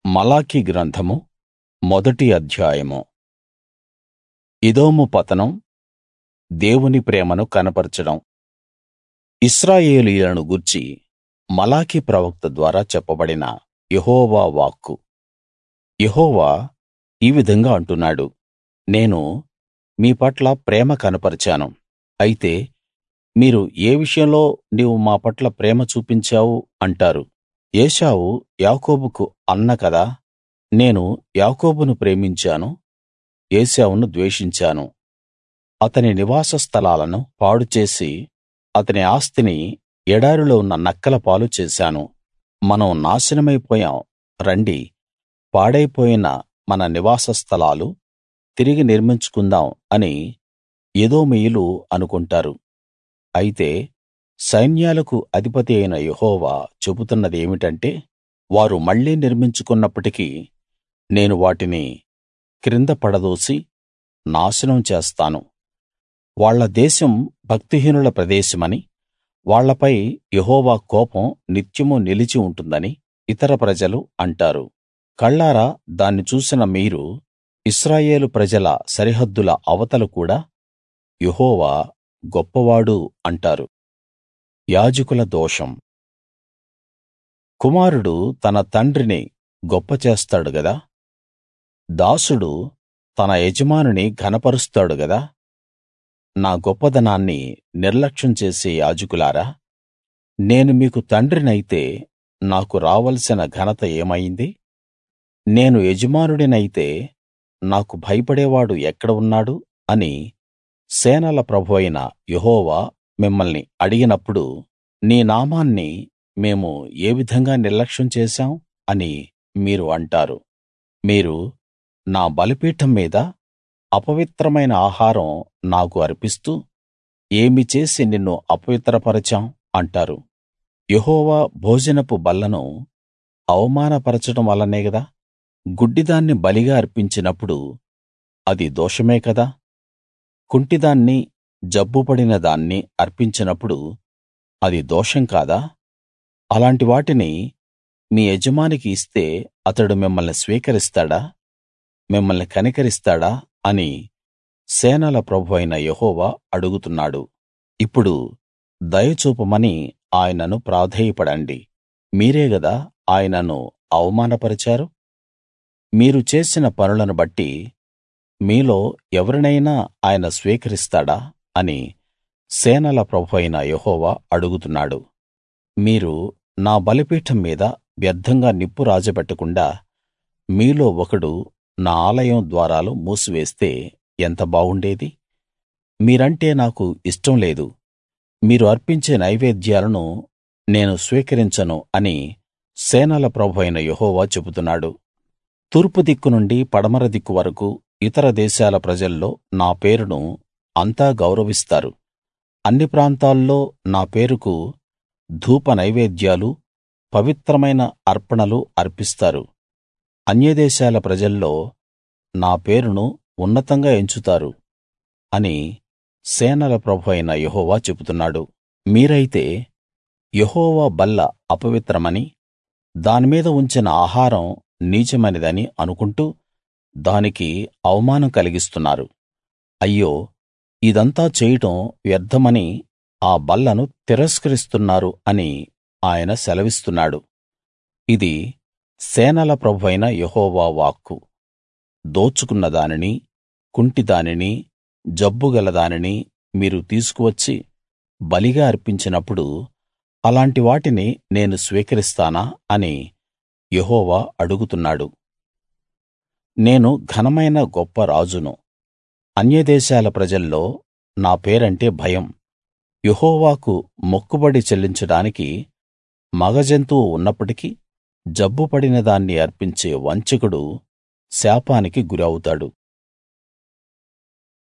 మలాకి గ్రంథము మొదటి అధ్యాయము. ఎదోము పతనం, దేవుని ప్రేమను కనపరచడం. ఇశ్రాయేలీయులను గూర్చి మలాకి ప్రవక్త ద్వారా చెప్పబడిన యెహోవా వాక్కు. యెహోవా ఈ విధంగా అంటున్నాడు, నేను మీ పట్ల ప్రేమ కనపరిచాను. అయితే మీరు ఏ విషయంలో నీవు మా పట్ల ప్రేమ చూపించావు అంటారు. ఏశావు యాకోబుకు అన్న కదా, నేను యాకోబును ప్రేమించాను, ఏశావును ద్వేషించాను. అతని నివాస స్థలాలను పాడుచేసి అతని ఆస్తిని ఎడారిలో ఉన్న నక్కల పాలు చేశాను. మనం నాశనమైపోయాం రండి, పాడైపోయిన మన నివాస స్థలాలు తిరిగి నిర్మించుకుందాం అని ఎదోమీయులు అనుకుంటారు. అయితే సైన్యాలకు అధిపతి అయిన యెహోవా చెబుతున్నదేమిటంటే, వారు మళ్ళీ నిర్మించుకున్నప్పటికీ నేను వాటిని క్రింద పడదోసి నాశనం చేస్తాను. వాళ్ళ దేశం భక్తిహీనుల ప్రదేశమని, వాళ్ళపై యెహోవా కోపం నిత్యమూ నిలిచి ఉంటుందని ఇతర ప్రజలు అంటారు. కళ్ళారా దాన్ని చూసిన మీరు ఇశ్రాయేలు ప్రజల సరిహద్దుల అవతల కూడా యెహోవా గొప్పవాడు అంటారు. యాజకుల దోషం. కుమారుడు తన తండ్రిని గొప్ప చేస్తాడు గదా, దాసుడు తన యజమానుని ఘనపరుస్తాడు గదా. నా గొప్పదనాన్ని నిర్లక్ష్యం చేసే యాజకులారా, నేను మీకు తండ్రినైతే నాకు రావలసిన ఘనత ఏమైంది? నేను యజమానుడినైతే నాకు భయపడేవాడు ఎక్కడ ఉన్నాడు అని సేనల ప్రభువైన యెహోవా మిమ్మల్ని అడిగినప్పుడు, నీ నామాన్ని మేము ఏ విధంగా నిర్లక్ష్యం చేశాం అని మీరు అంటారు. మీరు నా బలిపీఠం మీద అపవిత్రమైన ఆహారం నాకు అర్పిస్తూ, ఏమి చేసి నిన్ను అపవిత్రపరచాం అంటారు. యెహోవా భోజనపు బల్లను అవమానపరచడం వల్లనే గదా. గుడ్డిదాన్ని బలిగా అర్పించినప్పుడు అది దోషమే కదా. కుంటిదాన్ని, జబ్బుపడిన దాన్ని అర్పించినప్పుడు అది దోషం కాదా? అలాంటి వాటిని మీ యజమానికి ఇస్తే అతడు మిమ్మల్ని స్వీకరిస్తాడా? మిమ్మల్ని కనికరిస్తాడా అని సేనల ప్రభువైన యెహోవా అడుగుతున్నాడు. ఇప్పుడు దయ చూపమని ఆయనను ప్రాధేయపడండి. మీరే గదా ఆయనను అవమానపరిచారు. మీరు చేసిన పనులను బట్టి మీలో ఎవరినైనా ఆయన స్వీకరిస్తాడా అని సేనల ప్రభువైన యెహోవా అడుగుతున్నాడు. మీరు నా బలిపీఠం మీద వ్యర్థంగా నిప్పు రాజబెట్టకుండా మీలో ఒకడు నా ఆలయం ద్వారాలు మూసివేస్తే ఎంత బావుండేది. మీరంటే నాకు ఇష్టం లేదు, మీరు అర్పించే నైవేద్యాలను నేను స్వీకరించను అని సేనల ప్రభువైన యెహోవా చెబుతున్నాడు. తూర్పు దిక్కు నుండి పడమర దిక్కు వరకు ఇతర దేశాల ప్రజల్లో నా పేరును అంతా గౌరవిస్తారు. అన్ని ప్రాంతాల్లో నా పేరుకు ధూప నైవేద్యాలు, పవిత్రమైన అర్పణలు అర్పిస్తారు. అన్యదేశాల ప్రజల్లో నా పేరును ఉన్నతంగా ఎంచుతారు అని సేనల ప్రభువైన యెహోవా చెబుతున్నాడు. మీరైతే యెహోవా బల్ల అపవిత్రమని, దానిమీద ఉంచిన ఆహారం నీచమైనదని అనుకుంటూ దానికి అవమానం కలిగిస్తున్నారు. అయ్యో, ఇదంతా చేయడం వ్యర్థమని ఆ బల్లను తిరస్కరిస్తున్నారు అని ఆయన సెలవిస్తున్నాడు. ఇది సేనల ప్రభువైన యెహోవా వాక్కు. దోచుకున్న దానిని, కుంటిదానిని, జబ్బుగల దానిని మీరు తీసుకువచ్చి బలిగా అర్పించినప్పుడు అలాంటి వాటిని నేను స్వీకరిస్తానా అని యెహోవా అడుగుతున్నాడు. నేను ఘనమైన గొప్ప రాజును. అన్యదేశాల ప్రజల్లో నా పేరంటే భయం. యెహోవాకు మొక్కుబడి చెల్లించడానికి మగ జంతువు ఉన్నప్పటికీ జబ్బుపడిన దాన్ని అర్పించే వంచకుడు శాపానికి గురి అవుతాడు.